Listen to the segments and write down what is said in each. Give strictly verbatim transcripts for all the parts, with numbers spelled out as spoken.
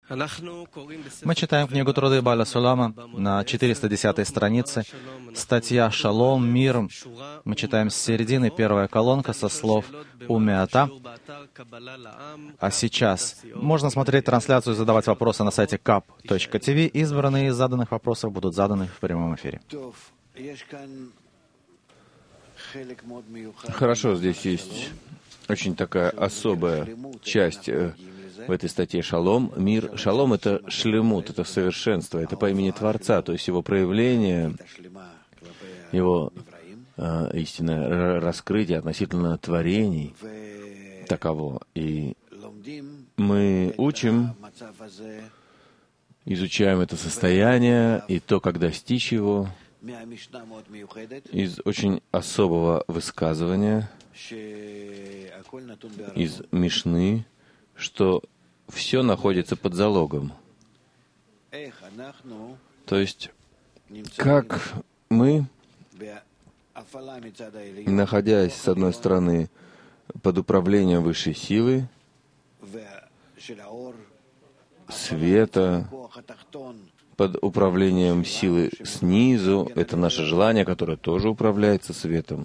Мы читаем книгу Труды Бааля Сулама на четыреста десятой странице, статья «Шалом, мир». Мы читаем с середины, первая колонка со слов «Умеата». А сейчас можно смотреть трансляцию и задавать вопросы на сайте кап точка ти ви. Избранные из заданных вопросов будут заданы в прямом эфире. Хорошо, здесь есть очень такая особая часть в этой статье «Шалом». Мир. Шалом — это шлемут, это совершенство, это по имени Творца, то есть его проявление, его э, истинное раскрытие относительно творений таково. И мы учим, изучаем это состояние и то, как достичь его, из очень особого высказывания, из Мишны, что все находится под залогом. То есть, как мы, находясь, с одной стороны, под управлением высшей силы, света, под управлением силы снизу, это наше желание, которое тоже управляется светом.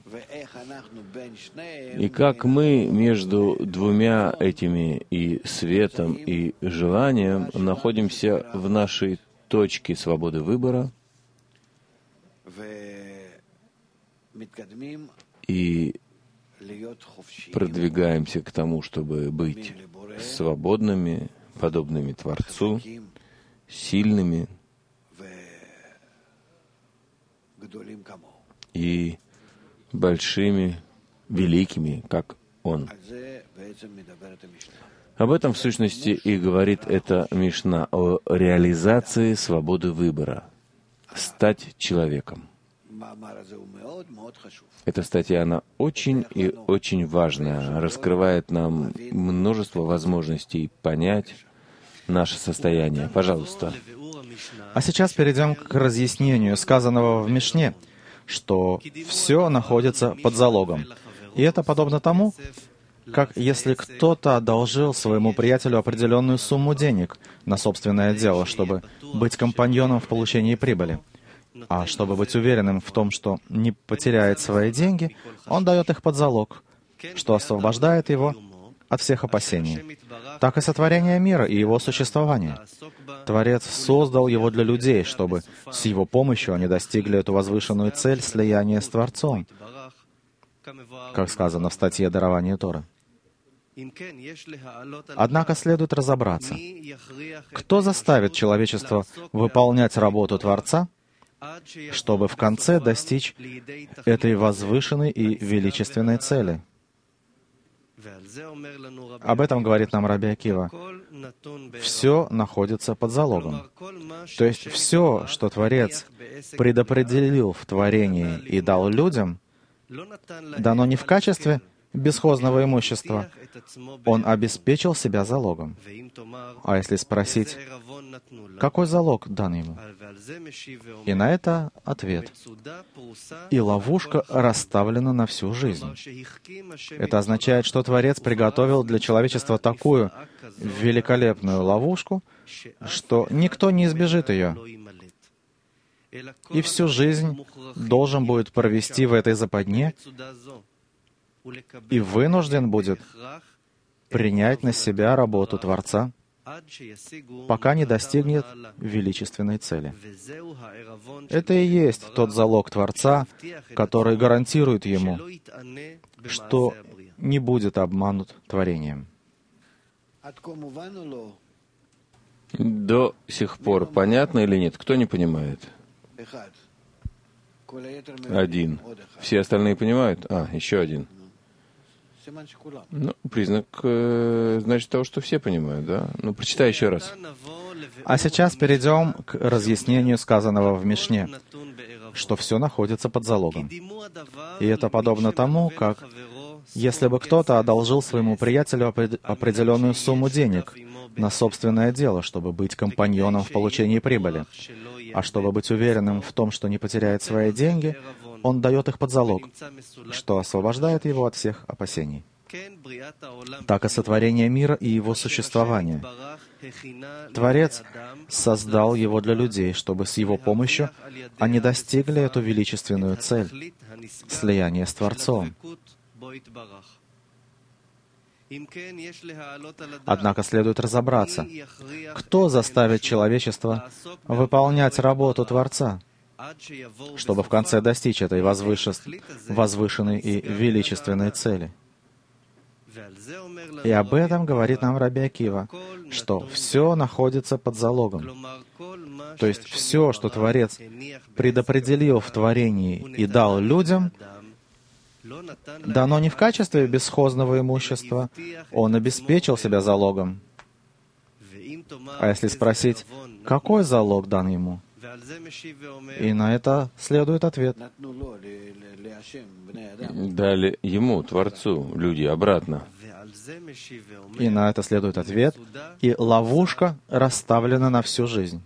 И как мы между двумя этими, и светом, и желанием, находимся в нашей точке свободы выбора и продвигаемся к тому, чтобы быть свободными, подобными Творцу, сильными и большими, великими, как Он. Об этом, в сущности, и говорит эта Мишна, о реализации свободы выбора, стать человеком. Эта статья, она очень и очень важная, раскрывает нам множество возможностей понять наше состояние. Пожалуйста. А сейчас перейдем к разъяснению сказанного в Мишне, что все находится под залогом. И это подобно тому, как если кто-то одолжил своему приятелю определенную сумму денег на собственное дело, чтобы быть компаньоном в получении прибыли. А чтобы быть уверенным в том, что не потеряет свои деньги, он дает их под залог, что освобождает его от всех опасений. Так и сотворение мира и его существование. Творец создал его для людей, чтобы с его помощью они достигли эту возвышенную цель слияния с Творцом, как сказано в статье «Дарование Торы». Однако следует разобраться, кто заставит человечество выполнять работу Творца, чтобы в конце достичь этой возвышенной и величественной цели. Об этом говорит нам Раби Акива. Все находится под залогом. То есть все, что Творец предопределил в творении и дал людям, дано не в качестве бесхозного имущества. Он обеспечил себя залогом. А если спросить, какой залог дан ему? И на это ответ. И ловушка расставлена на всю жизнь. Это означает, что Творец приготовил для человечества такую великолепную ловушку, что никто не избежит ее. И всю жизнь должен будет провести в этой западне и вынужден будет принять на себя работу Творца, пока не достигнет величественной цели. Это и есть тот залог Творца, который гарантирует ему, что не будет обманут творением. До сих пор понятно или нет? Кто не понимает? Один. Все остальные понимают? А, еще один. Ну, признак, э, значит, того, что все понимают, да? Ну, прочитай еще раз. А сейчас перейдем к разъяснению сказанного в Мишне, что все находится под залогом. И это подобно тому, как если бы кто-то одолжил своему приятелю определенную сумму денег на собственное дело, чтобы быть компаньоном в получении прибыли. А чтобы быть уверенным в том, что не потеряет свои деньги, он дает их под залог, что освобождает его от всех опасений. так и сотворение мира и его существование. Творец создал его для людей, чтобы с его помощью они достигли эту величественную цель — слияние с Творцом. Однако следует разобраться, кто заставит человечество выполнять работу Творца, чтобы в конце достичь этой возвыше- возвышенной и величественной цели. И об этом говорит нам Раби Акива, что все находится под залогом. То есть все, что Творец предопределил в творении и дал людям, дано не в качестве бесхозного имущества, он обеспечил себя залогом. А если спросить, какой залог дан ему? И на это следует ответ. Дали ему, Творцу, люди обратно. И на это следует ответ. И ловушка расставлена на всю жизнь.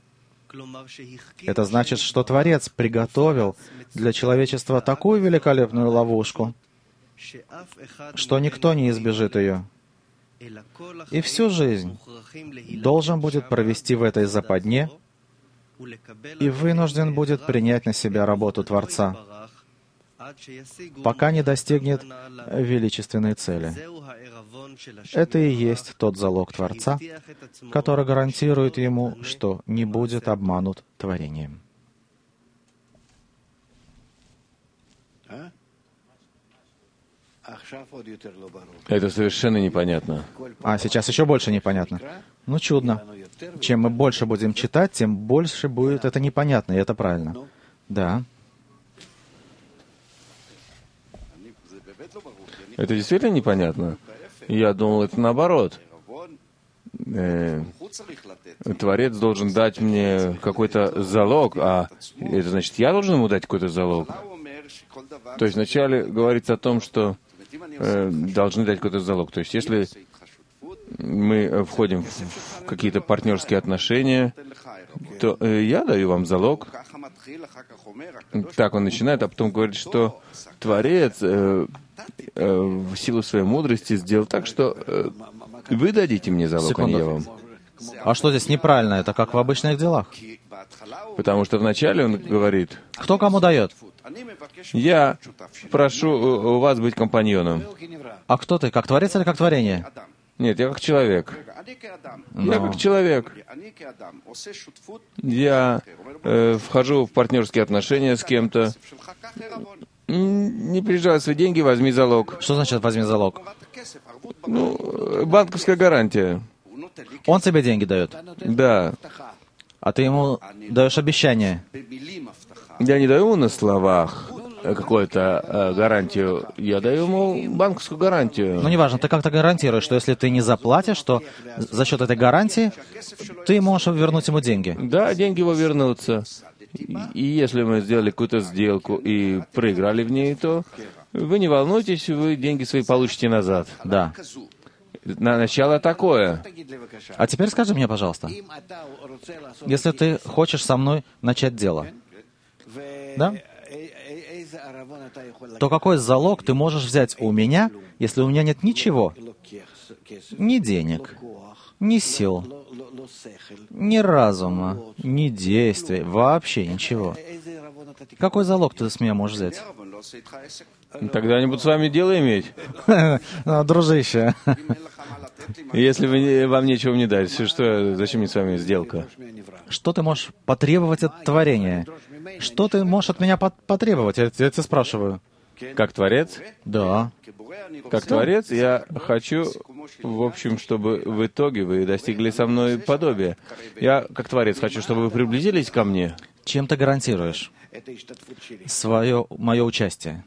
Это значит, что Творец приготовил для человечества такую великолепную ловушку, что никто не избежит ее. И всю жизнь должен будет провести в этой западне и вынужден будет принять на себя работу Творца, пока не достигнет величественной цели. Это и есть тот залог Творца, который гарантирует ему, что не будет обманут творением. Это совершенно непонятно. А сейчас еще больше непонятно. Ну, чудно. Чем мы больше будем читать, тем больше будет это непонятно, и это правильно. Да. Это действительно непонятно? Я думал, это наоборот. Э, Творец должен дать мне какой-то залог, а это значит, я должен ему дать какой-то залог. То есть вначале говорится о том, что э, должны дать какой-то залог. То есть если мы входим в какие-то партнерские отношения, то э, я даю вам залог. Так он начинает, а потом говорит, что Творец э, э, в силу своей мудрости сделал так, что э, вы дадите мне залог, Секунду. а не я вам. А что здесь неправильно? Это как в обычных делах. Потому что вначале он говорит, Кто кому дает? я прошу у вас быть компаньоном. А кто ты, как Творец или как творение? Нет, я как человек. Но. Я как человек. Я э, вхожу в партнерские отношения с кем-то. М, Не переживай свои деньги, возьми залог. Что значит «возьми залог»? Ну, э, банковская гарантия. Он тебе деньги дает, Да. а ты ему даешь обещание. Я не даю ему на словах какую-то э, гарантию. Я даю ему банковскую гарантию. Ну, неважно, ты как-то гарантируешь, что если ты не заплатишь, то за счет этой гарантии ты можешь вернуть ему деньги. Да, деньги его вернутся. И и если мы сделали какую-то сделку и проиграли в ней, то вы не волнуйтесь, вы деньги свои получите назад. Да. На начало такое. А теперь скажи мне, пожалуйста, если ты хочешь со мной начать дело, да? То какой залог ты можешь взять у меня, если у меня нет ничего? Ни денег, ни сил, ни разума, ни действий, вообще ничего. Какой залог ты с меня можешь взять? Тогда они будут с вами дело иметь. Ну, дружище, Если вы не- вам нечего мне дать, что, зачем мне с вами сделка? что ты можешь потребовать от творения? Что ты можешь от меня пот- потребовать? Я, я тебя спрашиваю. Как Творец? Да. Как Творец я хочу, в общем, чтобы в итоге вы достигли со мной подобия. Я, как Творец, хочу, чтобы вы приблизились ко мне. Чем ты гарантируешь свое, мое участие?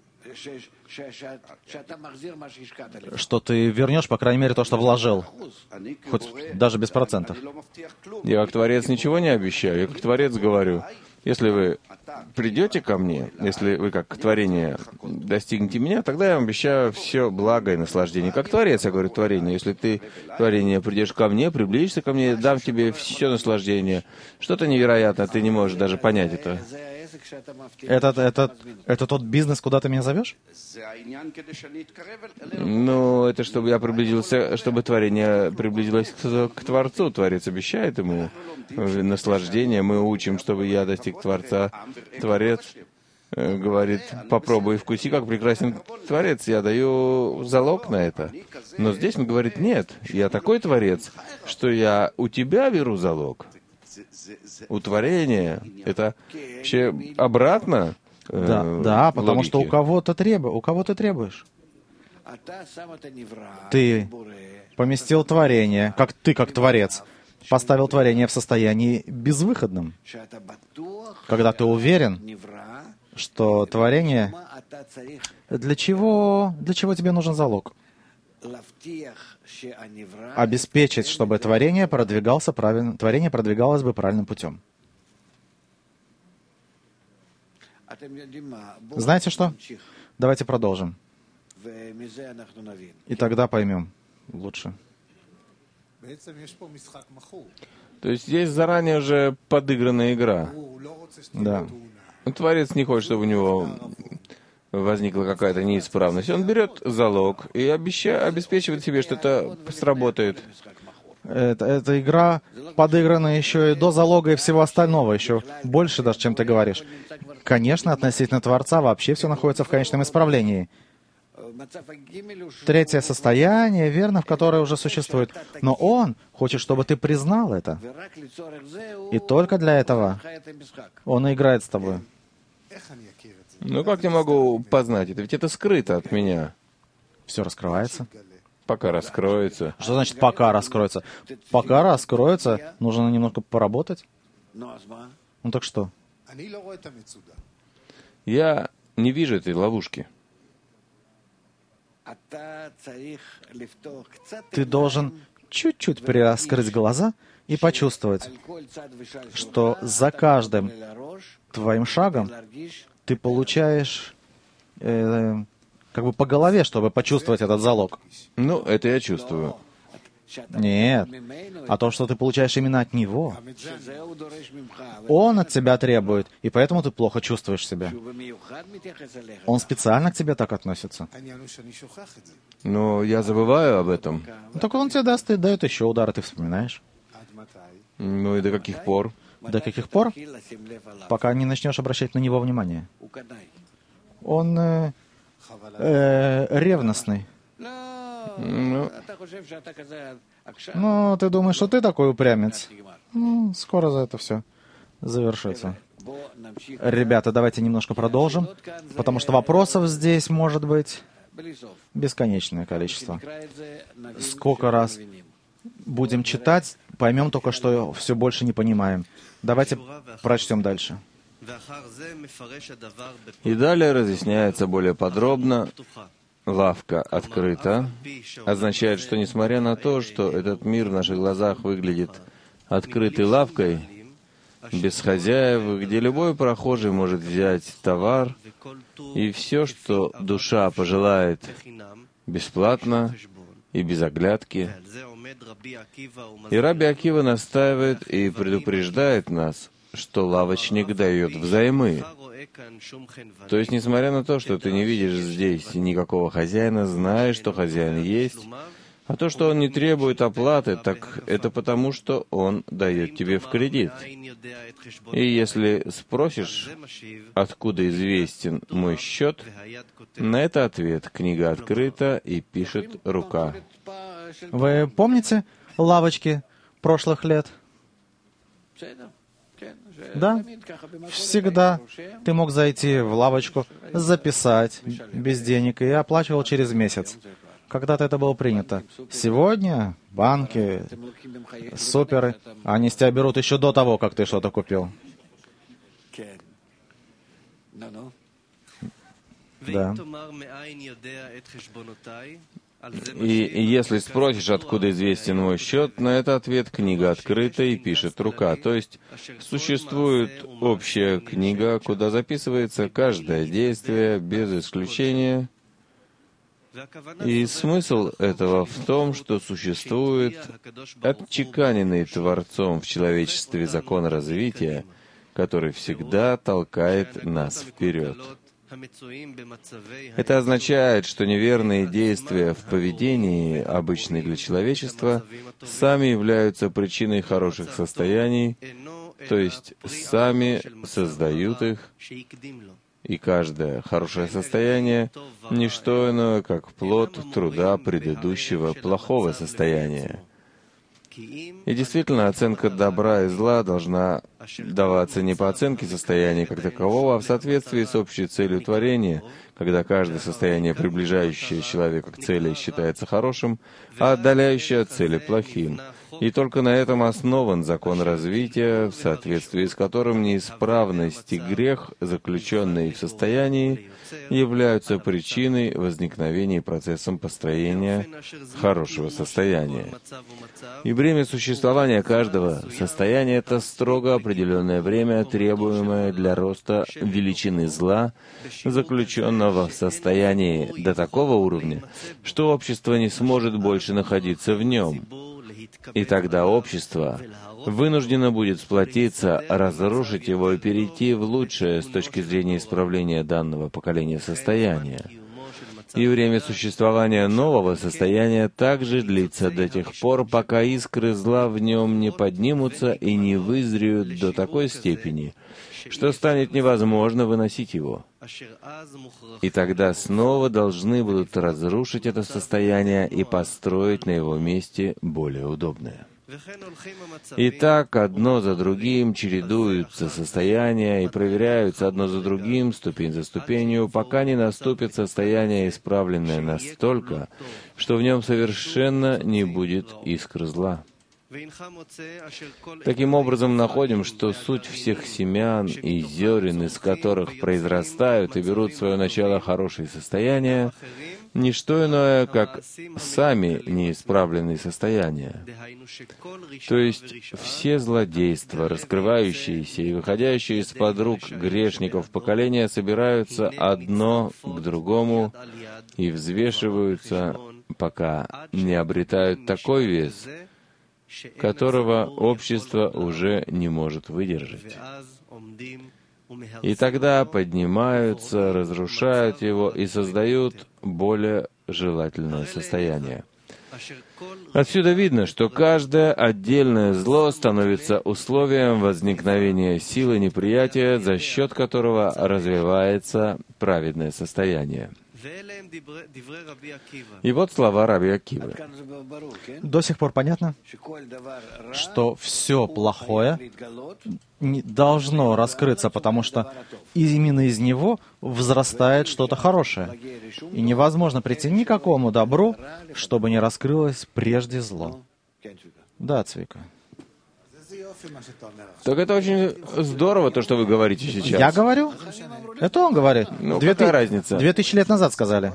Что ты вернешь, по крайней мере, то, что вложил, хоть даже без процентов. Я, как Творец, ничего не обещаю. Я, как Творец, говорю, если вы придете ко мне, если вы, как творение, достигнете меня, тогда я вам обещаю все благо и наслаждение. Как Творец, я говорю, творение. Если ты, творение, придешь ко мне, приблизишься ко мне, дам тебе все наслаждение. Что-то невероятное, ты не можешь даже понять это. Это, это, это тот бизнес, куда ты меня зовешь? Ну, это чтобы я приблизился, чтобы творение приблизилось к, к Творцу. Творец обещает ему наслаждение. Мы учим, чтобы я достиг Творца. Творец говорит: попробуй, вкуси, как прекрасен Творец. Я даю залог на это. Но здесь он говорит: нет, я такой Творец, что я у тебя беру залог. У творения это вообще обратно. Э, да, да, потому логике. что у кого-то требу, у кого ты требуешь. Ты поместил творение, как ты, как Творец, поставил творение в состоянии безвыходном. Когда ты уверен, что творение... Для чего, для чего тебе нужен залог? Обеспечить, чтобы творение, продвигался правильно, творение продвигалось бы правильным путем. Знаете что? Давайте продолжим. И тогда поймем лучше. То есть здесь заранее уже подыгранная игра. Да. Творец не хочет, чтобы у него возникла какая-то неисправность. Он берет залог и обеща... обеспечивает себе, что это сработает. Это, эта игра подыграна еще и до залога и всего остального, еще больше даже, чем ты говоришь. Конечно, относительно Творца вообще все находится в конечном исправлении. Третье состояние, верно, в которое уже существует. Но Он хочет, чтобы ты признал это. И только для этого Он и играет с тобой. Ну как я могу познать это? Ведь это скрыто от меня. Все раскрывается. Пока раскроется. Что значит «пока раскроется»? Пока раскроется, нужно немного поработать. Ну так что? Я не вижу этой ловушки. Ты должен чуть-чуть приоткрыть глаза и почувствовать, что за каждым твоим шагом ты получаешь э, как бы по голове, чтобы почувствовать этот залог. Ну, это я чувствую. Нет, а то, что ты получаешь именно от Него. Он от тебя требует, и поэтому ты плохо чувствуешь себя. Он специально к тебе так относится. Но я забываю об этом. Ну, так Он тебе даст и дает еще удар, и ты вспоминаешь. Ну и до каких пор? До каких пор? Пока не начнешь обращать на Него внимание. Он э, э, ревностный. Ну, Ну, ты думаешь, что ты такой упрямец? Ну, скоро за это все завершится. Ребята, давайте немножко продолжим, потому что вопросов здесь может быть бесконечное количество. Сколько раз будем читать, поймем только, что все больше не понимаем. Давайте прочтем дальше. и далее разъясняется более подробно. Лавка открыта означает, что несмотря на то, что этот мир в наших глазах выглядит открытой лавкой, без хозяев, где любой прохожий может взять товар, и все, что душа пожелает, бесплатно и без оглядки. И Раби Акива настаивает и предупреждает нас, что лавочник дает взаймы. То есть, несмотря на то, что ты не видишь здесь никакого хозяина, знаешь, что хозяин есть, а то, что он не требует оплаты, так это потому, что он дает тебе в кредит. И если спросишь, откуда известен мой счет, на это ответ: книга открыта и пишет рука. Вы помните лавочки прошлых лет? Да, всегда ты мог зайти в лавочку, записать без денег и оплачивал через месяц. Когда-то это было принято. Сегодня банки, суперы, они с тебя берут еще до того, как ты что-то купил. Да. И, и если спросишь, откуда известен мой счет, на это ответ: книга открыта и пишет рука. То есть существует общая книга, куда записывается каждое действие без исключения. И смысл этого в том, что существует отчеканенный Творцом в человечестве закон развития, который всегда толкает нас вперед. Это означает, что неверные действия в поведении, обычные для человечества, сами являются причиной хороших состояний, то есть сами создают их, и каждое хорошее состояние — не что иное, как плод труда предыдущего плохого состояния. И действительно, оценка добра и зла должна даваться не по оценке состояния как такового, а в соответствии с общей целью творения, когда каждое состояние, приближающее человека к цели, считается хорошим, а отдаляющее от цели плохим. И только на этом основан закон развития, в соответствии с которым неисправность и грех, заключенные в состоянии, являются причиной возникновения и процессом построения хорошего состояния. И время существования каждого состояния — это строго определенное время, требуемое для роста величины зла, заключенного в состоянии до такого уровня, что общество не сможет больше находиться в нем. И тогда общество вынуждено будет сплотиться, разрушить его и перейти в лучшее с точки зрения исправления данного поколения состояния. И время существования нового состояния также длится до тех пор, пока искры зла в нем не поднимутся и не вызреют до такой степени, что станет невозможно выносить его. И тогда снова должны будут разрушить это состояние и построить на его месте более удобное. И так одно за другим чередуются состояния и проверяются одно за другим, ступень за ступенью, пока не наступит состояние, исправленное настолько, что в нем совершенно не будет искр зла. Таким образом, находим, что суть всех семян и зерен, из которых произрастают и берут свое начало хорошие состояния, не что иное, как сами неисправленные состояния. То есть все злодейства, раскрывающиеся и выходящие из-под рук грешников поколения, собираются одно к другому и взвешиваются, пока не обретают такой вес, которого общество уже не может выдержать. И тогда поднимаются, разрушают его и создают более желательное состояние. Отсюда видно, что каждое отдельное зло становится условием возникновения силы неприятия, за счет которого развивается праведное состояние. И вот слова Раби Акивы. До сих пор понятно, что все плохое не должно раскрыться, потому что именно из него взрастает что-то хорошее. И невозможно прийти ни к какому добру, чтобы не раскрылось прежде зло. Да, Цвика. Так это очень здорово, то, что вы говорите сейчас. Я говорю? Это он говорит. Ну, Две какая ты... разница? Две тысячи лет назад сказали.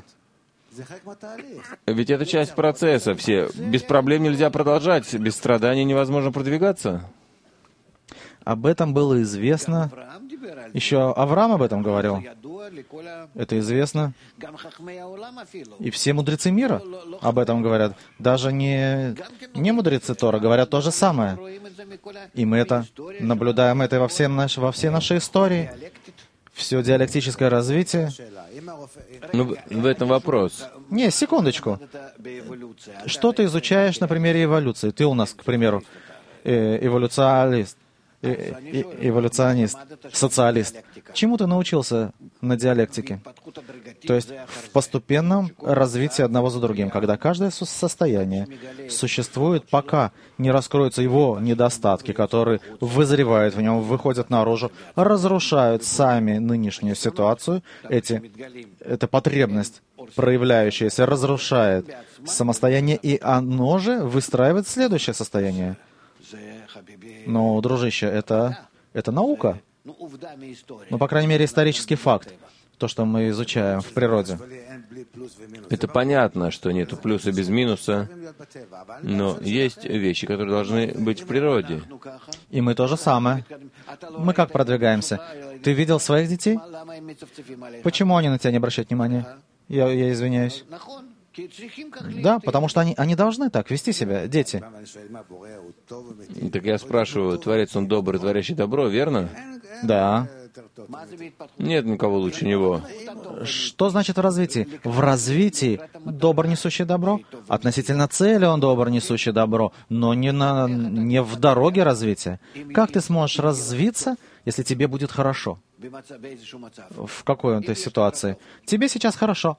Ведь это часть процесса. Все. Без проблем нельзя продолжать, без страданий невозможно продвигаться. Об этом было известно. Еще Авраам об этом говорил. Это известно. И все мудрецы мира об этом говорят. Даже не, не мудрецы Тора говорят то же самое. И мы это наблюдаем это во, всем наш, во всей нашей истории. Все диалектическое развитие. Ну, в этом вопрос. Не, секундочку. Что ты изучаешь на примере эволюции? Ты у нас, к примеру, эволюционист. эволюционист, социалист. Чему ты научился на диалектике? То есть в постепенном развитии одного за другим, когда каждое состояние существует, пока не раскроются его недостатки, которые вызревают в нем, выходят наружу, разрушают сами нынешнюю ситуацию. Эти, эта потребность, проявляющаяся, разрушает самостояние, и оно же выстраивает следующее состояние. Но, дружище, это, это наука. Ну, по крайней мере, исторический факт. То, что мы изучаем в природе. Это понятно, что нету плюса без минуса, но есть вещи, которые должны быть в природе. И мы то же самое. Мы как продвигаемся? Ты видел своих детей? Почему они на тебя не обращают внимания? Я, я извиняюсь. Да, потому что они, они должны так вести себя, дети. Так я спрашиваю, Творец, он добрый, творящий добро, верно? Да. Нет никого лучше него. Что значит в развитии? В развитии добр, несущий добро. Относительно цели он добр, несущий добро, но не, на, не в дороге развития. Как ты сможешь развиться, если тебе будет хорошо? В какой ты ситуации? Тебе сейчас хорошо.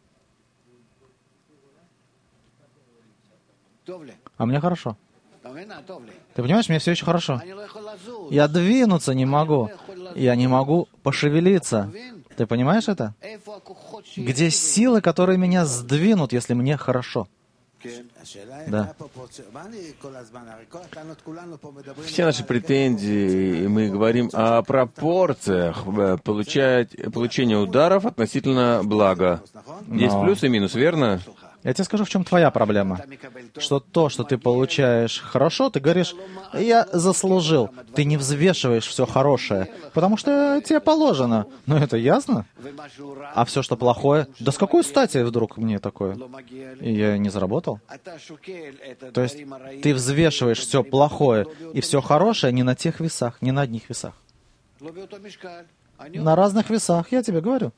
А мне хорошо. Ты понимаешь, мне все еще хорошо. Я двинуться не могу. Я не могу пошевелиться. Ты понимаешь это? Где силы, которые меня сдвинут, если мне хорошо? Да. Все наши претензии, и мы говорим о пропорциях получать, получения ударов относительно блага. Есть Но... плюс и минус, верно? Я тебе скажу, в чем твоя проблема. Что то, что ты получаешь хорошо, ты говоришь, я заслужил. Ты не взвешиваешь все хорошее, потому что тебе положено. Ну, это ясно? А все, что плохое, да с какой стати вдруг мне такое? И я не заработал? То есть ты взвешиваешь все плохое и все хорошее не на тех весах, не на одних весах. На разных весах, я тебе говорю.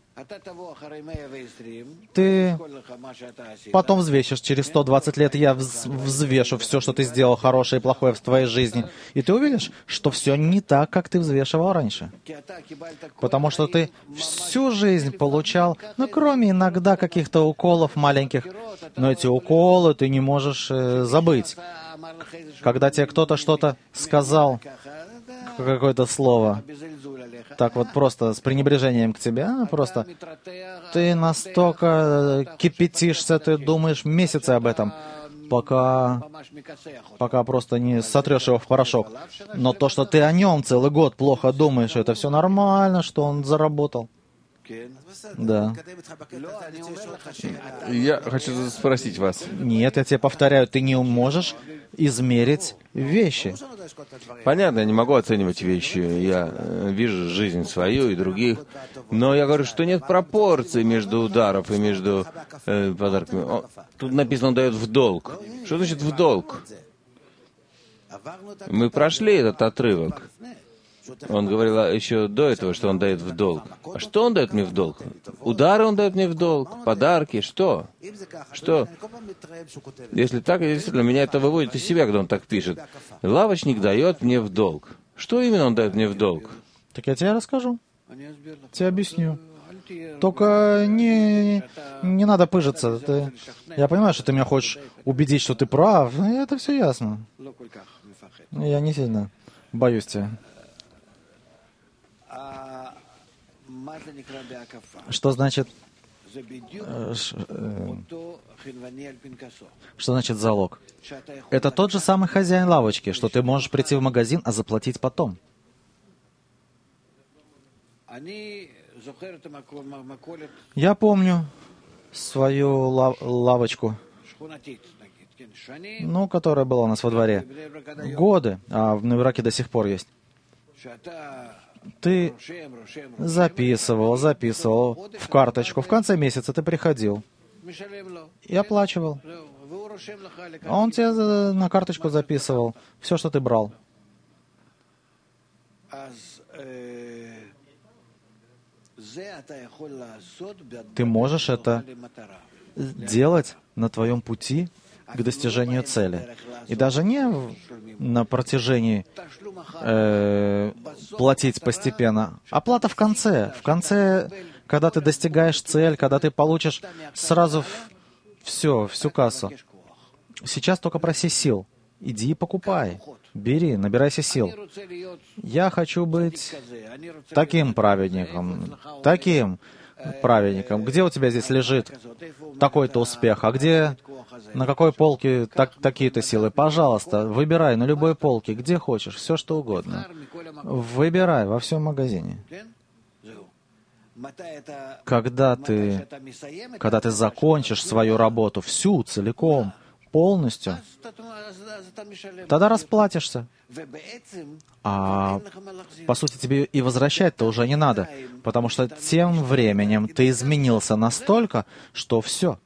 Ты потом взвесишь, через сто двадцать лет я вз- взвешу все, что ты сделал хорошее и плохое в твоей жизни. И ты увидишь, что все не так, как ты взвешивал раньше. Потому что ты всю жизнь получал, ну, кроме иногда каких-то уколов маленьких, но эти уколы ты не можешь э, забыть. Когда тебе кто-то что-то сказал, какое-то слово, так вот просто с пренебрежением к тебе, а, просто ты настолько кипятишься, ты думаешь месяцы об этом, пока, пока просто не сотрешь его в порошок. Но то, что ты о нем целый год плохо думаешь, это все нормально, что он заработал. Да. Я хочу спросить вас. Нет, я тебе повторяю, ты не можешь измерить вещи. Понятно, я не могу оценивать вещи. Я э, вижу жизнь свою и других. Но я говорю, что нет пропорций между ударов и между э, подарками. О, тут написано, он дает в долг. Что значит в долг? Мы прошли этот отрывок. Он говорил еще до этого, что он дает в долг. А что он дает мне в долг? Удары он дает мне в долг? Подарки? Что? Что? Если так, действительно, меня это выводит из себя, когда он так пишет. Лавочник дает мне в долг. Что именно он дает мне в долг? Так я тебе расскажу. Тебе объясню. Только не, не надо пыжиться. Ты, я понимаю, что ты меня хочешь убедить, что ты прав. Это все ясно. Я не сильно боюсь тебя. Что значит, э, ш, э, что значит залог? Это тот же самый хозяин лавочки, что ты можешь прийти в магазин, а заплатить потом. Я помню свою лав- лавочку, ну, которая была у нас во дворе. Годы, а в Ивраке до сих пор есть. Ты записывал, записывал в карточку. В конце месяца ты приходил и оплачивал. А он тебе на карточку записывал все, что ты брал. Ты можешь это делать на твоем пути к достижению цели. И даже не на протяжении э, платить постепенно. Оплата в конце. В конце, когда ты достигаешь цель, когда ты получишь сразу все, всю кассу. Сейчас только проси сил. Иди и покупай. Бери, набирайся сил. Я хочу быть таким праведником, таким праведником. Где у тебя здесь лежит такой-то успех? А где, на какой полке так, такие-то силы? Пожалуйста, выбирай на любой полке, где хочешь, все что угодно. Выбирай во всем магазине. Когда ты, когда ты закончишь свою работу всю, целиком, полностью, тогда расплатишься. А по сути тебе и возвращать-то уже не надо, потому что тем временем ты изменился настолько, что все.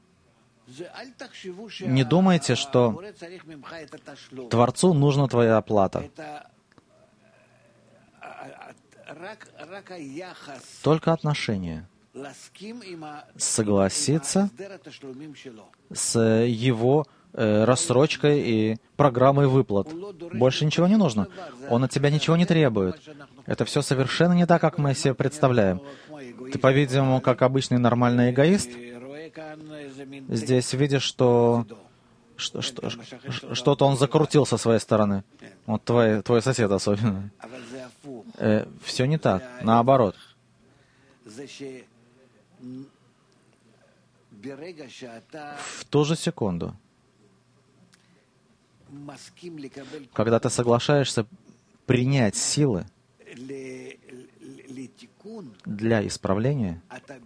Не думайте, что Творцу нужна твоя оплата. Только отношение. Согласиться с его э, рассрочкой и программой выплат. Больше ничего не нужно. Он от тебя ничего не требует. Это все совершенно не так, как мы себе представляем. Ты, по-видимому, как обычный нормальный эгоист, здесь видишь, что что, что, что-то он закрутил со своей стороны. Вот твой, твой сосед особенно. Э, все не так. Наоборот. В ту же секунду, когда ты соглашаешься принять силы для исправления,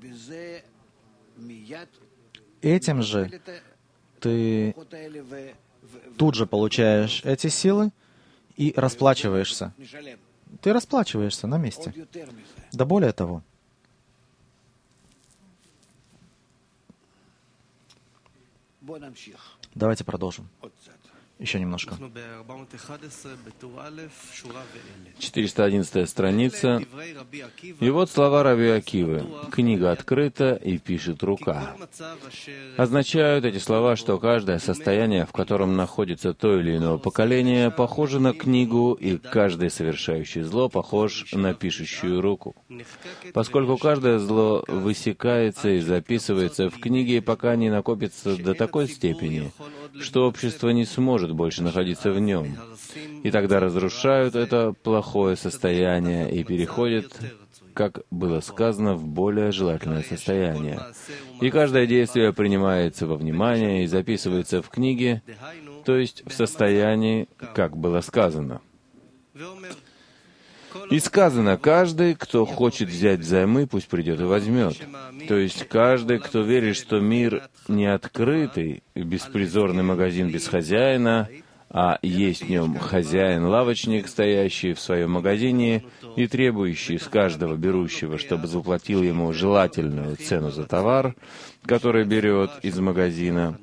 этим же ты тут же получаешь эти силы и расплачиваешься. Ты расплачиваешься на месте. Да более того, давайте продолжим. Еще немножко. четыреста одиннадцатая страница. И вот слова Раби Акивы. Книга открыта и пишет рука. Означают эти слова, что каждое состояние, в котором находится то или иное поколение, похоже на книгу, и каждый совершающий зло похож на пишущую руку. Поскольку каждое зло высекается и записывается в книге, пока не накопится до такой степени, что общество не сможет больше находиться в нем. И тогда разрушают это плохое состояние и переходят, как было сказано, в более желательное состояние. И каждое действие принимается во внимание и записывается в книге, то есть в состоянии, как было сказано. И сказано, каждый, кто хочет взять взаймы, пусть придет и возьмет. То есть каждый, кто верит, что мир не открытый, беспризорный магазин без хозяина, а есть в нем хозяин-лавочник, стоящий в своем магазине и требующий с каждого берущего, чтобы заплатил ему желательную цену за товар, который берет из магазина,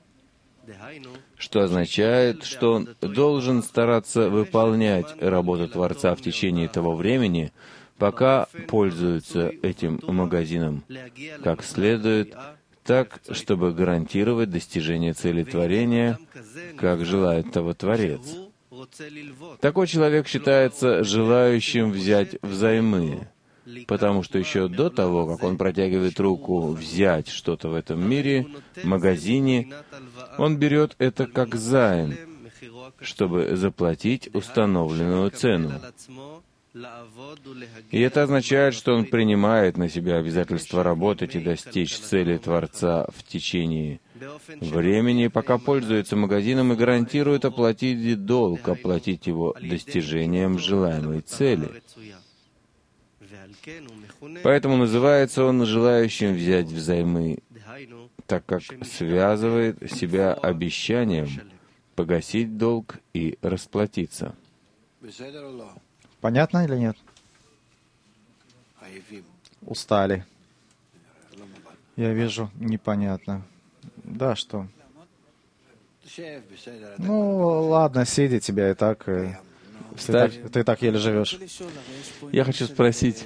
что означает, что он должен стараться выполнять работу Творца в течение того времени, пока пользуется этим магазином как следует, так, чтобы гарантировать достижение цели творения, как желает того Творец. Такой человек считается желающим взять взаймы, потому что еще до того, как он протягивает руку взять что-то в этом мире, в магазине, он берет это как займ, чтобы заплатить установленную цену. И это означает, что он принимает на себя обязательство работать и достичь цели Творца в течение времени, пока пользуется магазином, и гарантирует оплатить долг, оплатить его достижением желаемой цели. Поэтому называется он желающим взять взаймы, так как связывает себя обещанием погасить долг и расплатиться. Понятно или нет? Устали. Я вижу, непонятно. Да, что? Ну, ладно, сиди, тебя и так... Ты так, ты так еле живешь. Я хочу спросить,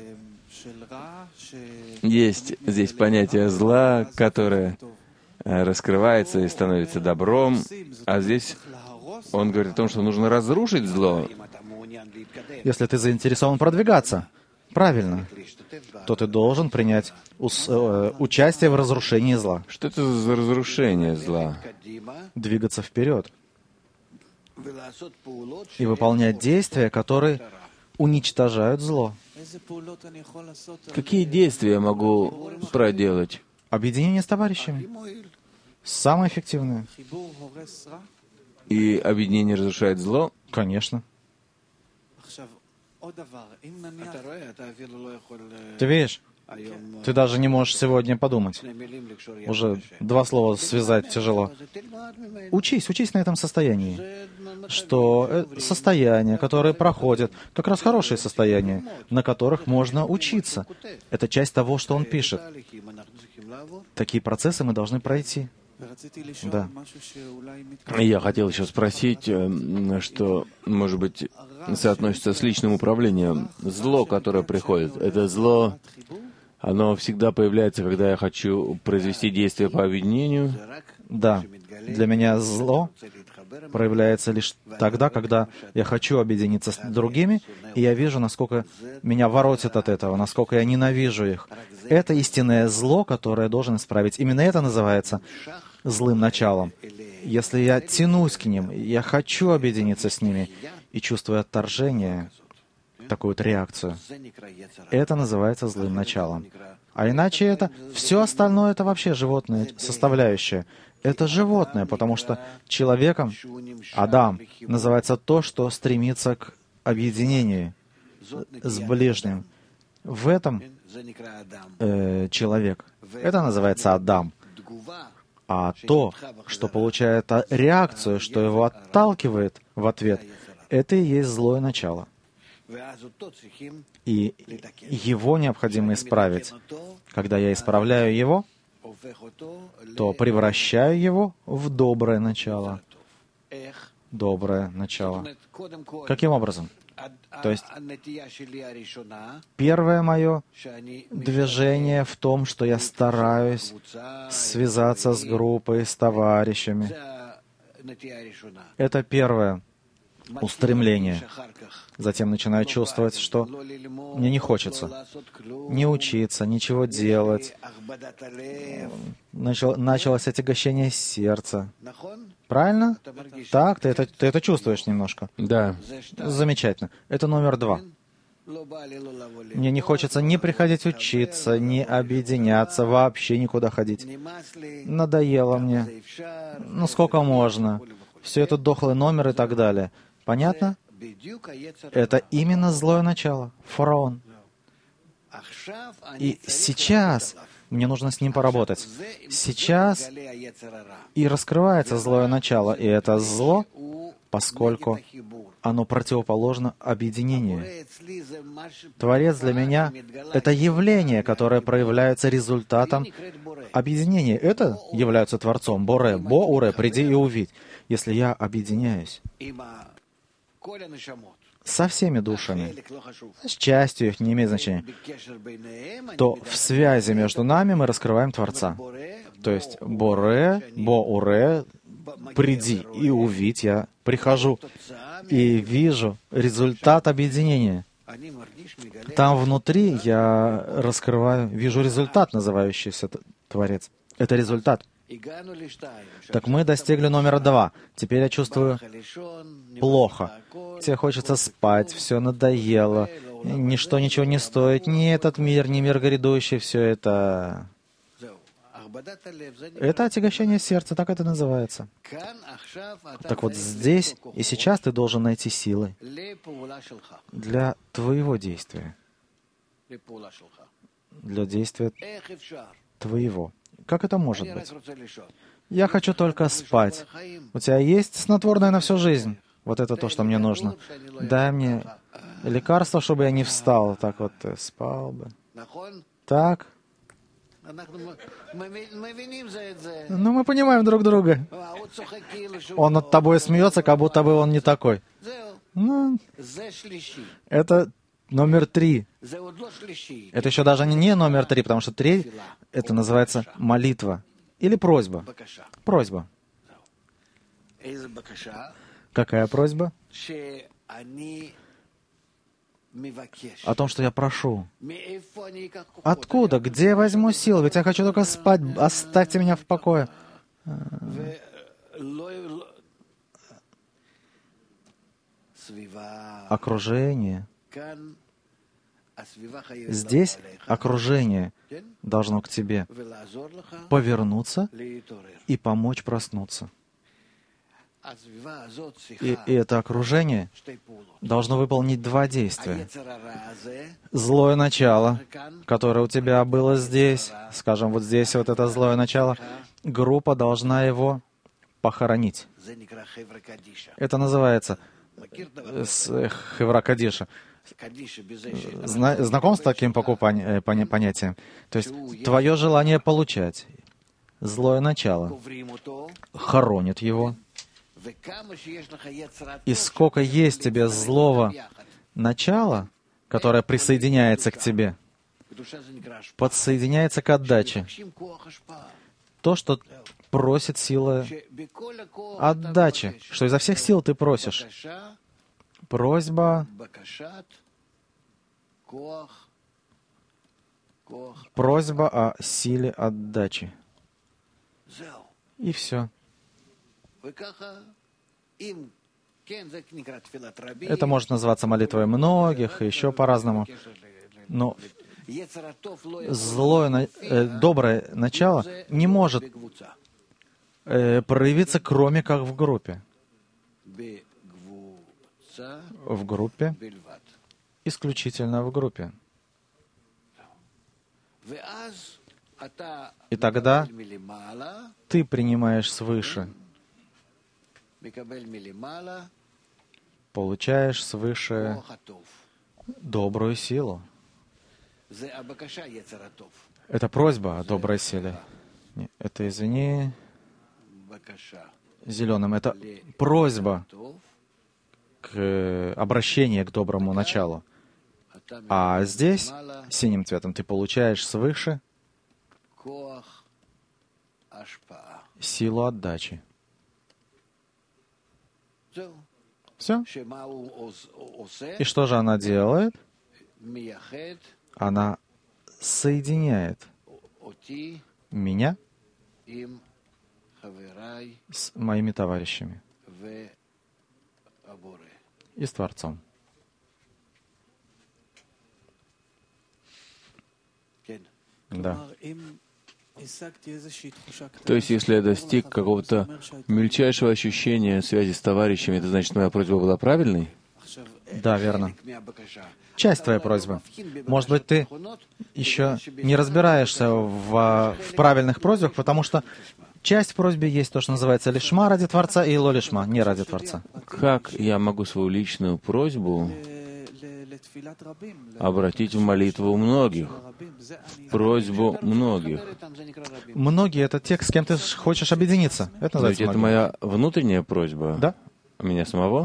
есть здесь понятие зла, которое раскрывается и становится добром, а здесь он говорит о том, что нужно разрушить зло. Если ты заинтересован продвигаться, правильно, то ты должен принять ус, э, участие в разрушении зла. Что это за разрушение зла? Двигаться вперед и выполнять действия, которые уничтожают зло. Какие действия я могу проделать? Объединение с товарищами. Самое эффективное. И объединение разрушает зло? Конечно. Ты видишь? Ты даже не можешь сегодня подумать. Уже два слова связать тяжело. Учись, учись на этом состоянии. Что состояния, которые проходят, как раз хорошие состояния, на которых можно учиться. Это часть того, что он пишет. Такие процессы мы должны пройти. Да. Я хотел еще спросить, что, может быть, соотносится с личным управлением. Зло, которое приходит, это зло, оно всегда появляется, когда я хочу произвести действие по объединению? Да. Для меня зло проявляется лишь тогда, когда я хочу объединиться с другими, и я вижу, насколько меня воротит от этого, насколько я ненавижу их. Это истинное зло, которое я должен исправить. Именно это называется злым началом. Если я тянусь к ним, я хочу объединиться с ними, и чувствую отторжение, такую вот реакцию, это называется злым началом. А иначе это все остальное, это вообще животная составляющая. Это животное, потому что человеком, Адам, называется то, что стремится к объединению с ближним. В этом э, человек. Это называется Адам. А то, что получает реакцию, что его отталкивает в ответ, это и есть злое начало. И его необходимо исправить. Когда я исправляю его, то превращаю его в доброе начало. Доброе начало. Каким образом? То есть первое мое движение в том, что я стараюсь связаться с группой, с товарищами. Это первое устремление. Затем начинаю чувствовать, что мне не хочется не учиться, ничего делать. Начал, началось отягощение сердца. Правильно? Так, ты это, ты это чувствуешь немножко? Да. Замечательно. Это номер два. Мне не хочется ни приходить учиться, ни объединяться, вообще никуда ходить. Надоело мне. Ну, сколько можно? Все это дохлый номер и так далее. Понятно? Это именно злое начало, фараон. И сейчас мне нужно с ним поработать. Сейчас и раскрывается злое начало, и это зло, поскольку оно противоположно объединению. Творец для меня — это явление, которое проявляется результатом объединения. Это является Творцом. Боре, Бо-Уре, приди и увидь. Если я объединяюсь со всеми душами, с частью их не имеет значения, то в связи между нами мы раскрываем Творца. То есть Боре, Бо-Уре, приди и увидь. Я прихожу и вижу результат объединения. Там внутри я раскрываю, вижу результат, называющийся Творец. Это результат. Так мы достигли номера два. Теперь я чувствую плохо. Тебе хочется спать, все надоело, ничто ничего не стоит, ни этот мир, ни мир грядущий, все это... Это отягощение сердца, так это называется. Так вот здесь и сейчас ты должен найти силы для твоего действия, для действия твоего. Как это может быть? Я хочу только спать. У тебя есть снотворное на всю жизнь? Вот это то, что мне нужно. Дай мне лекарство, чтобы я не встал. Так вот спал бы. Так? Ну, мы понимаем друг друга. Он над тобой смеется, как будто бы он не такой. Ну, это номер три. Это еще даже не номер три, потому что три — это называется молитва или просьба. Просьба. Какая просьба? О том, что я прошу. Откуда? Где я возьму сил? Ведь я хочу только спать. Оставьте меня в покое. Окружение. Здесь окружение должно к тебе повернуться и помочь проснуться. И, и это окружение должно выполнить два действия. Злое начало, которое у тебя было здесь, скажем, вот здесь вот это злое начало, группа должна его похоронить. Это называется Хевра Кадиша. Знаком с таким понятием? То есть твое желание получать, злое начало, хоронит его. И сколько есть тебе злого начала, которое присоединяется к тебе, подсоединяется к отдаче. То, что просит сила отдачи, что изо всех сил ты просишь. Просьба, просьба о силе отдачи. И все. Это может называться молитвой многих, еще по-разному. Но злое, э, доброе начало не может э, проявиться, кроме как в группе. В группе, исключительно в группе. И тогда ты принимаешь свыше, получаешь свыше добрую силу. Это просьба о доброй силе. Нет, это, извини, зеленым. Это просьба к обращению к доброму началу. А здесь, синим цветом, ты получаешь свыше силу отдачи. Все. И что же она делает? Она соединяет меня с моими товарищами и с Творцом. Да. То есть, если я достиг какого-то мельчайшего ощущения связи с товарищами, это значит, моя просьба была правильной? Да, верно. Часть твоей просьбы. Может быть, ты еще не разбираешься в, в правильных просьбах, потому что часть в просьбе есть то, что называется лишма ради Творца и ло-лишма, не ради Творца. Как я могу свою личную просьбу обратить в молитву многих, просьбу многих? Многие — это те, с кем ты хочешь объединиться. Это называется это моя внутренняя просьба? Да. Меня самого?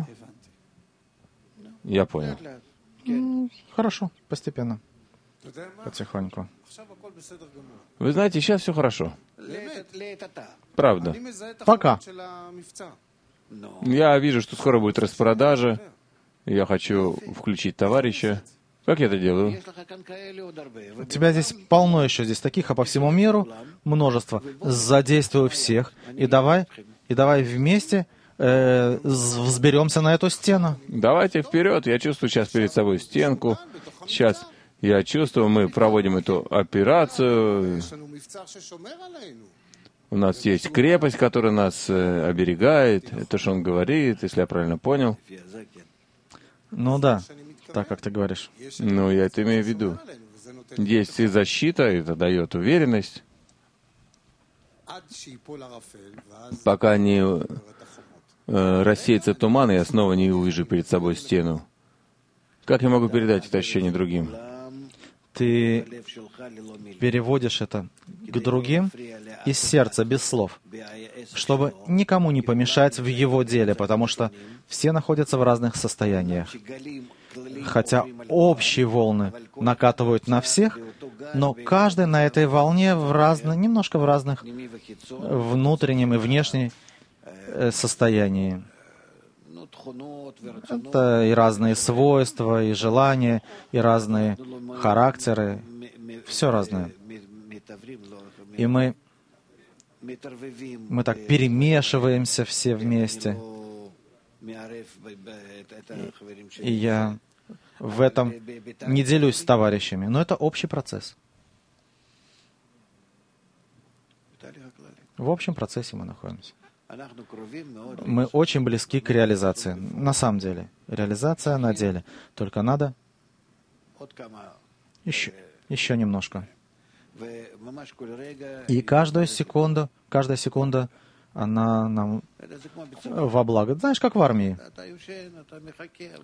Я понял. Mm, хорошо, постепенно, потихоньку. Вы знаете, сейчас все хорошо. Правда. Пока. Я вижу, что скоро будет распродажа. Я хочу включить товарища. Как я это делаю? У тебя здесь полно еще здесь таких, а по всему миру множество. Задействуй всех и давай, и давай вместе э, взберемся на эту стену. Давайте вперед. Я чувствую сейчас перед собой стенку. Сейчас я чувствую, мы проводим эту операцию. У нас есть крепость, которая нас э, оберегает. Это что он говорит, если я правильно понял. Ну да, так как ты говоришь. Ну, я это имею в виду. Есть и защита, это дает уверенность. Пока не э, рассеется туман, и я снова не увижу перед собой стену. Как я могу передать это ощущение другим? Ты переводишь это к другим из сердца, без слов, чтобы никому не помешать в его деле, потому что все находятся в разных состояниях. Хотя общие волны накатывают на всех, но каждый на этой волне в разно, немножко в разных внутреннем и внешнем состоянии. Это и разные свойства, и желания, и разные характеры. Все разное. И мы, мы так перемешиваемся все вместе. И я в этом не делюсь с товарищами, но это общий процесс. В общем процессе мы находимся. Мы очень близки к реализации. На самом деле. Реализация на деле. Только надо еще, еще немножко. И каждую секунду, каждая секунда, она нам во благо. Знаешь, как в армии.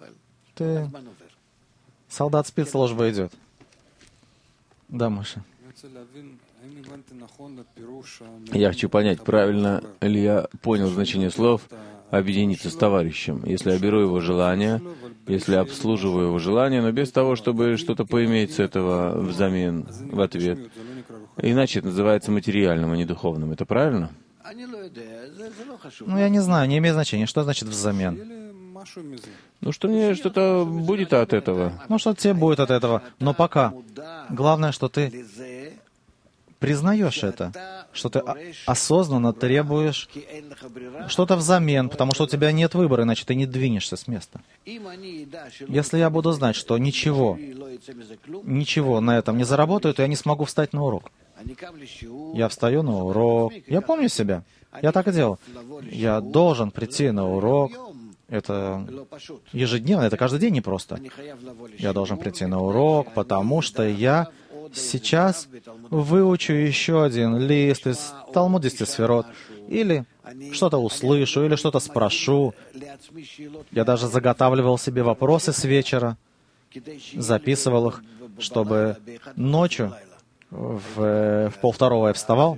Ты... Солдат спит, служба идет. Да, Маша. Я хочу понять, правильно ли я понял значение слов «объединиться с товарищем», если я беру его желание, если обслуживаю его желание, но без того, чтобы что-то поиметь с этого взамен, в ответ. Иначе это называется материальным, а не духовным. Это правильно? Ну, я не знаю, не имеет значения. Что значит взамен? Ну, что мне что-то будет от этого. Ну, что тебе будет от этого. Но пока. Главное, что ты признаешь это, что ты осознанно требуешь что-то взамен, потому что у тебя нет выбора, иначе ты не двинешься с места. Если я буду знать, что ничего, ничего на этом не заработаю, то я не смогу встать на урок. Я встаю на урок. Я помню себя. Я так и делал. Я должен прийти на урок. Это ежедневно, это каждый день непросто. Я должен прийти на урок, потому что я сейчас выучу еще один лист из Талмуд десяти сферот, или что-то услышу, или что-то спрошу. Я даже заготавливал себе вопросы с вечера, записывал их, чтобы ночью в, в полвторого я вставал,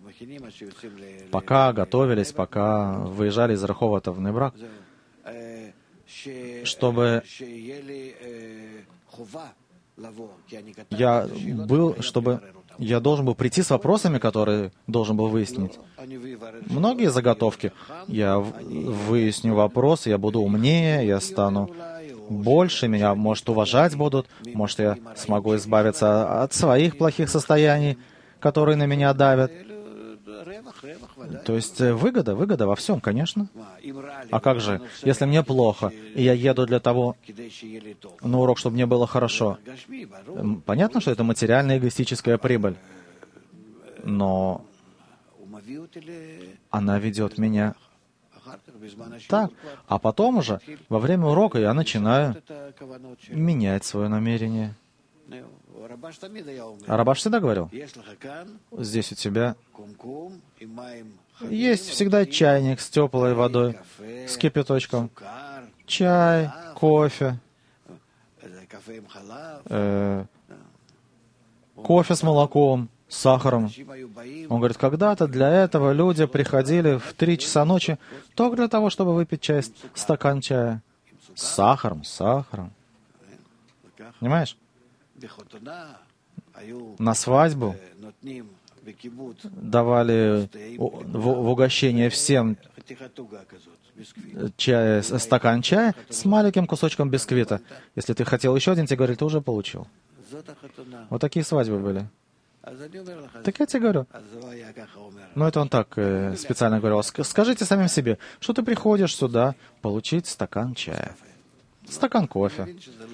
пока готовились, пока выезжали из Раховата в Небрак, чтобы я был, чтобы я должен был прийти с вопросами, которые должен был выяснить. Многие заготовки. Я выясню вопросы, я буду умнее, я стану больше, меня, может, уважать будут, может, я смогу избавиться от своих плохих состояний, которые на меня давят. То есть выгода, выгода во всем, конечно. А как же, если мне плохо, и я еду для того на урок, чтобы мне было хорошо? Понятно, что это материальная эгоистическая прибыль, но она ведет меня так. А потом уже, во время урока, я начинаю менять свое намерение. А Рабаш всегда говорил, здесь у тебя есть всегда чайник с теплой водой, с кипяточком, чай, кофе, э, кофе с молоком, с сахаром. Он говорит, когда-то для этого люди приходили в три часа ночи только для того, чтобы выпить чай, стакан чая. С сахаром, с сахаром. Понимаешь? На свадьбу давали в угощение всем чай, стакан чая с маленьким кусочком бисквита. Если ты хотел еще один, тебе говорили, ты уже получил. Вот такие свадьбы были. Так я тебе говорю. Ну, это он так э, специально говорил. Скажите самим себе, что ты приходишь сюда получить стакан чая, стакан кофе.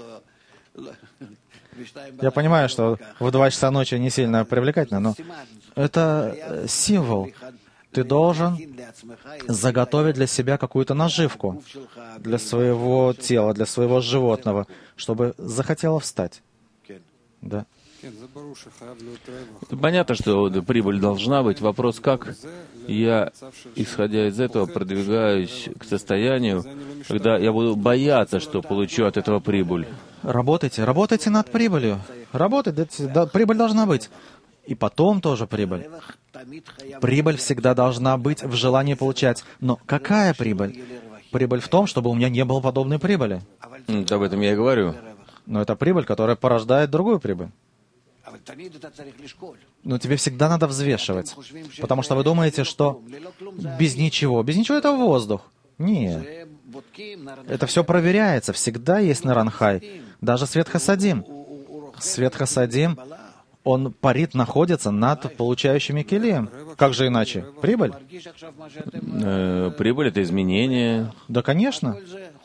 Я понимаю, что в два часа ночи не сильно привлекательно, но это символ. Ты должен заготовить для себя какую-то наживку для своего тела, для своего животного, чтобы захотело встать. Да. Понятно, что прибыль должна быть. Вопрос, как я, исходя из этого, продвигаюсь к состоянию, когда я буду бояться, что получу от этого прибыль. Работайте, работайте над прибылью. Работайте, да, прибыль должна быть. И потом тоже прибыль. Прибыль всегда должна быть в желании получать. Но какая прибыль? Прибыль в том, чтобы у меня не было подобной прибыли. Об этом я и говорю. Но это прибыль, которая порождает другую прибыль. Но тебе всегда надо взвешивать. Потому что вы думаете, что без ничего, без ничего это воздух. Нет. Это все проверяется. Всегда есть наранхай. Даже свет хасадим. Свет хасадим, он парит, находится над получающими келием. Как же иначе? Прибыль? Э, прибыль — это изменение. Да, конечно.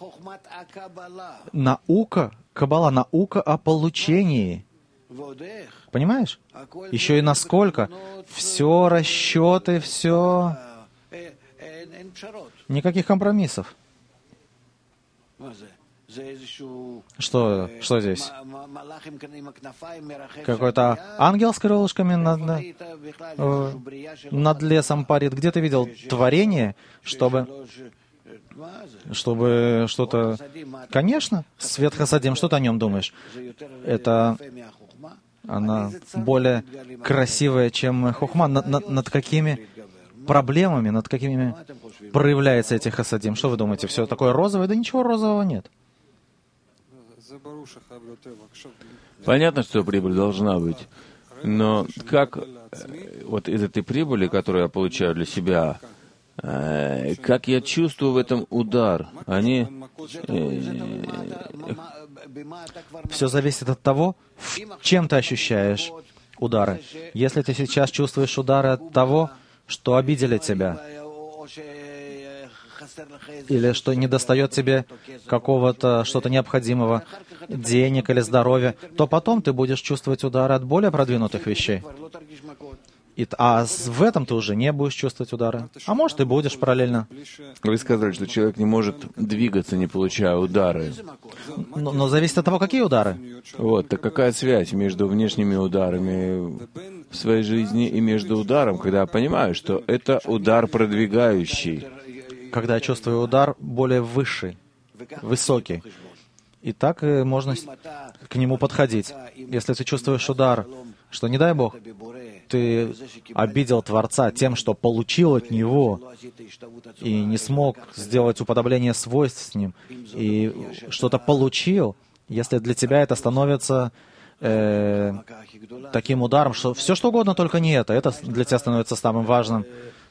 Наука, каббала, наука о получении. Понимаешь? Еще и насколько. Все расчеты, все... Никаких компромиссов. Что, что здесь? Какой-то ангел с крылышками над, э, над лесом парит. Где ты видел творение, чтобы, чтобы что-то... Конечно, свет хасадим, что ты о нем думаешь? Это она более красивая, чем хохма. Над, над, над какими проблемами, над какими проявляется эти хасадим? Что вы думаете, все такое розовое? Да ничего розового нет. Понятно, что прибыль должна быть. Но как вот из этой прибыли, которую я получаю для себя, как я чувствую в этом удар? Они... Все зависит от того, чем ты ощущаешь удары. Если ты сейчас чувствуешь удары от того, что обидели тебя, или что недостает тебе какого-то, что-то необходимого, денег или здоровья, то потом ты будешь чувствовать удары от более продвинутых вещей. И, а в этом ты уже не будешь чувствовать удары. А может, и будешь параллельно. Вы сказали, что человек не может двигаться, не получая удары. Но, но зависит от того, какие удары. Вот, так какая связь между внешними ударами в своей жизни и между ударом, когда я понимаю, что это удар продвигающий? Когда я чувствую удар более высший, высокий. И так можно к нему подходить. Если ты чувствуешь удар, что, не дай Бог, ты обидел Творца тем, что получил от Него, и не смог сделать уподобление свойств с Ним, и что-то получил, если для тебя это становится э, таким ударом, что все что угодно, только не это, это для тебя становится самым важным.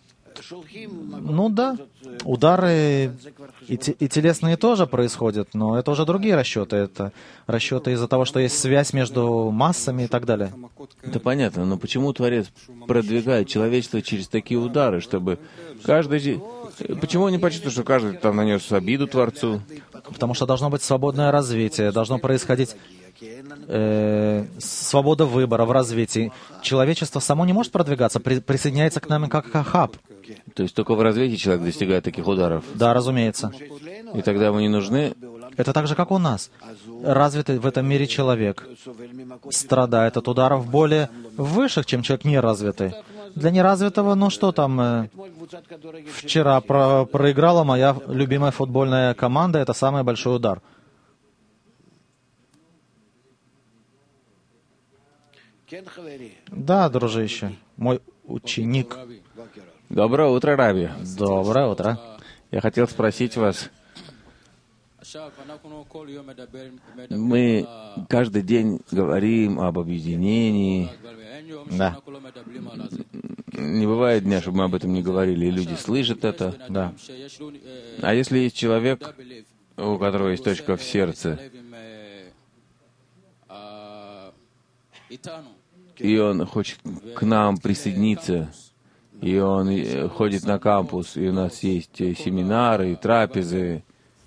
Ну да, удары и, те, и телесные тоже происходят, но это уже другие расчеты. Это расчеты из-за того, что есть связь между массами и так далее. Это понятно, но почему Творец продвигает человечество через такие удары, чтобы каждый... Почему он не почувствует, что каждый там нанес обиду Творцу? Потому что должно быть свободное развитие, должно происходить э, свобода выбора в развитии. Человечество само не может продвигаться, при, присоединяется к нам как хаб. То есть только в развитии человек достигает таких ударов? Да, разумеется. И тогда ему не нужны... Это так же, как у нас. Развитый в этом мире человек страдает от ударов более высших, чем человек неразвитый. Для неразвитого, ну что там, э, вчера про, проиграла моя любимая футбольная команда, это самый большой удар. Да, дружище, мой ученик. Доброе утро, Раби. Доброе утро. Я хотел спросить вас, мы каждый день говорим об объединении. Да. Не бывает дня, чтобы мы об этом не говорили, и люди слышат это. Да. А если есть человек, у которого есть точка в сердце, и он хочет к нам присоединиться, и он ходит на кампус, и у нас есть семинары, и трапезы.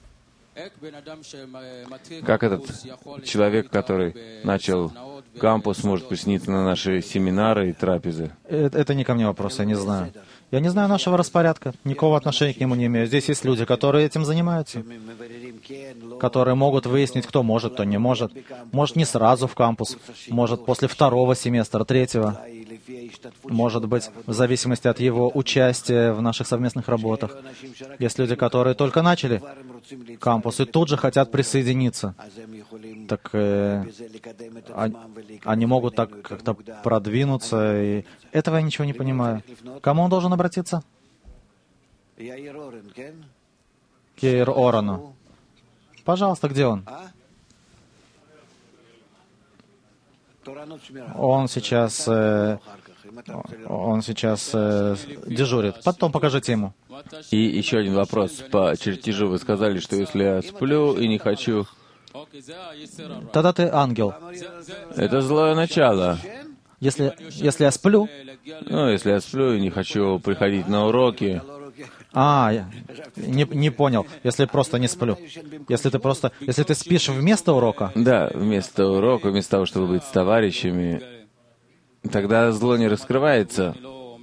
Как этот человек, который начал кампус, может присоединиться на наши семинары и трапезы? Это, это не ко мне вопрос, я не знаю. Я не знаю нашего распорядка, никакого отношения к нему не имею. Здесь есть люди, которые этим занимаются, которые могут выяснить, кто может, кто не может. Может, не сразу в кампус, может, после второго семестра, третьего. Может быть, в зависимости от его участия в наших совместных работах. Есть люди, которые только начали кампус и тут же хотят присоединиться. Так э, они могут так как-то продвинуться. И этого я ничего не понимаю. К кому он должен обратиться? К Яир Орану. Пожалуйста, где он? Он сейчас, э, он сейчас э, дежурит. Потом покажите ему. И еще один вопрос по чертежу. Вы сказали, что если я сплю и не хочу... Тогда ты ангел. Это злое начало. Если, если я сплю... Ну, если я сплю и не хочу приходить на уроки... А, я не, не понял. Если просто не сплю. Если ты просто... Если ты спишь вместо урока... Да, вместо урока, вместо того, чтобы быть с товарищами, тогда зло не раскрывается.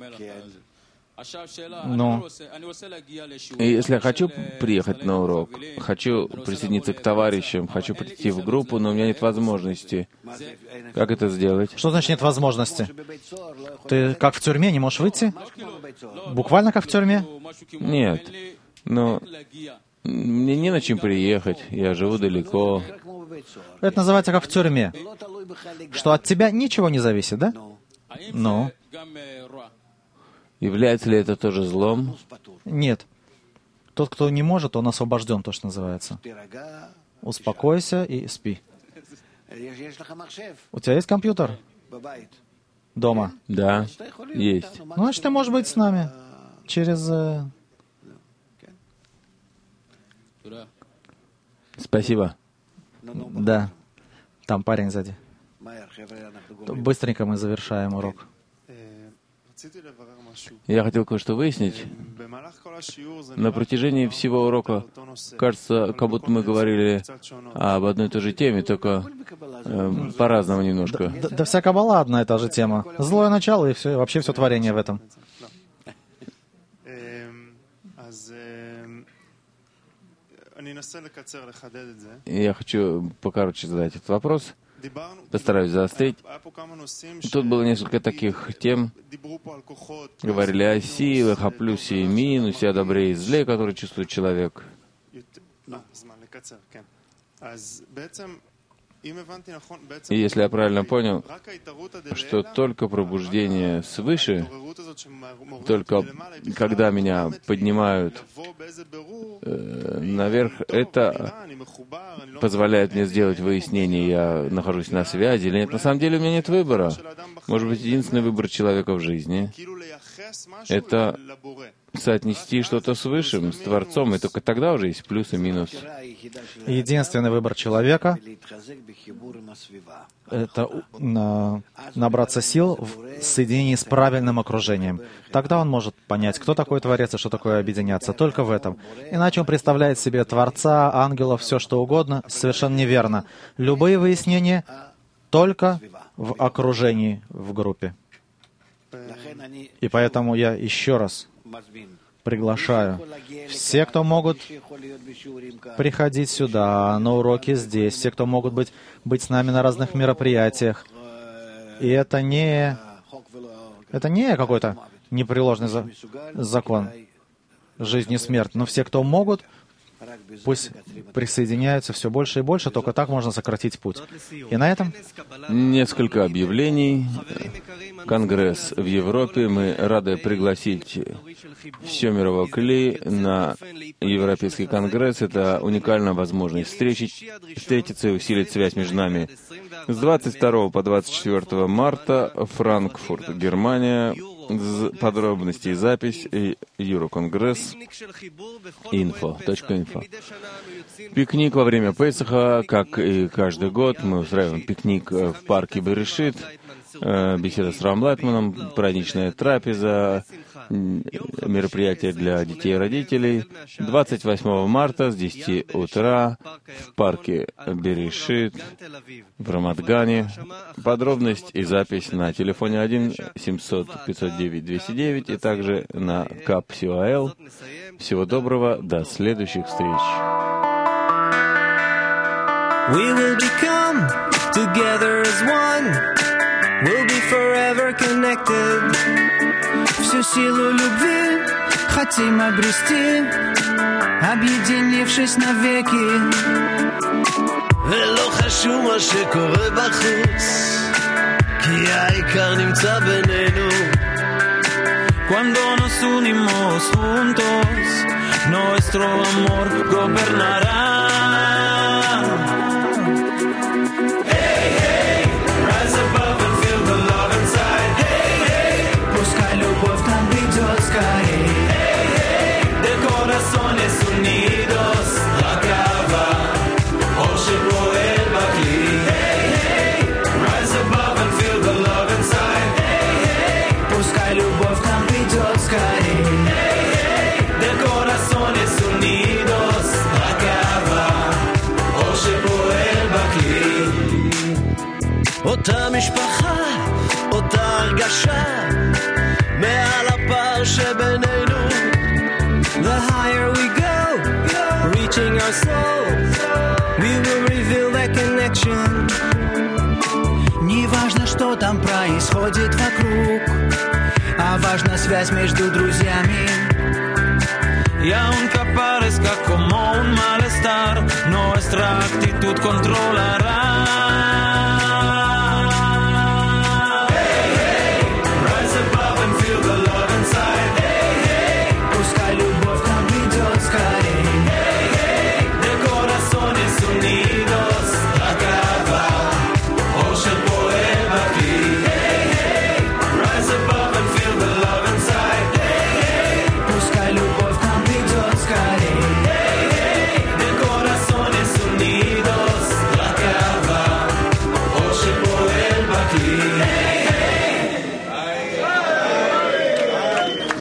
Ну, И если я хочу приехать на урок, хочу присоединиться к товарищам, хочу прийти в группу, но у меня нет возможности, как это сделать? что значит нет возможности? Ты как в тюрьме не можешь выйти? Буквально как в тюрьме? Нет. Но мне не на чем приехать, я живу далеко. Это называется как в тюрьме, что от тебя ничего не зависит, да? Ну? Является ли это тоже злом? Нет. Тот, кто не может, он освобожден, то, что называется. Успокойся и спи. У тебя есть компьютер? Дома? Да, есть. Ну, значит, ты можешь быть с нами через... э, Спасибо. Да. Там парень сзади. Быстренько мы завершаем урок. Я хотел кое-что выяснить. На протяжении всего урока, кажется, как будто мы говорили об одной и той же теме, только э, по-разному немножко. Да, да вся Каббала одна и та же тема. Злое начало и все, вообще все творение в этом. Я хочу покороче задать этот вопрос. Постараюсь заострить. Тут было несколько таких тем. Говорили о силах, о плюсе и минусе, о добре и зле, которые чувствует человек. И если я правильно понял, что только пробуждение свыше, только когда меня поднимают э, наверх, это позволяет мне сделать выяснение, я нахожусь на связи или нет. На самом деле у меня нет выбора. Может быть, единственный выбор человека в жизни — это соотнести что-то с Высшим, с Творцом, и только тогда уже есть плюс и минус. Единственный выбор человека — это на, набраться сил в соединении с правильным окружением. Тогда он может понять, кто такой Творец и что такое объединяться. Только в этом. Иначе он представляет себе Творца, ангелов, все что угодно. Совершенно неверно. Любые выяснения только в окружении, в группе. И поэтому я еще раз приглашаю все, кто могут приходить сюда, на уроки здесь, все, кто могут быть, быть с нами на разных мероприятиях. И это не, это не какой-то непреложный за, закон жизни и смерти, но все, кто могут, пусть присоединяются все больше и больше, только так можно сократить путь. И на этом... Несколько объявлений. Конгресс в Европе. Мы рады пригласить все мировое Кли на Европейский конгресс. Это уникальная возможность встретить, встретиться и усилить связь между нами. С двадцать второго по двадцать четвёртого марта Франкфурт, Германия. Подробности и запись Eurocongres инфо точка инфо. Пикник во время Песаха, как и каждый год, мы устраиваем пикник в парке Берешит, беседа с Равом Лайтманом, праздничная трапеза, мероприятие для детей и родителей. двадцать восьмого марта с десяти утра в парке Берешит в Рамат-Гане. Подробность и запись на телефоне один семьсот пятьсот девять двести девять и также на КАП.СИОАЛ. Всего доброго, до следующих встреч. We will become together as one. We'll be forever connected. Всю силу любви хотим обрести, объединившись навеки. ולא חשוב מה שקורה בחוץ, כי העיקר נמצא בינינו. Cuando nos unimos juntos, nuestro amor gobernará. אותה משפחה, אותה הרגשה, מעל הפער שבינינו. The higher we go, reaching our soul, we will reveal that connection. Не важно, что там происходит вокруг, а важна связь между друзьями. y aunque parezca como un malestar, nuestra actitud controlará. Unidos, רק אהבה, אור שפועל בכלי.